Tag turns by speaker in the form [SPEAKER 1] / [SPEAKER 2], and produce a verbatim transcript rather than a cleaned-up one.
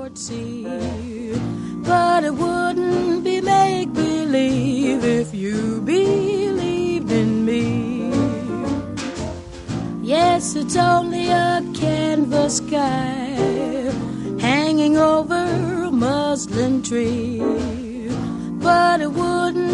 [SPEAKER 1] could see. But it wouldn't be make-believe if you believed in me. Yes, it's only a canvas sky hanging over a muslin tree, but it wouldn't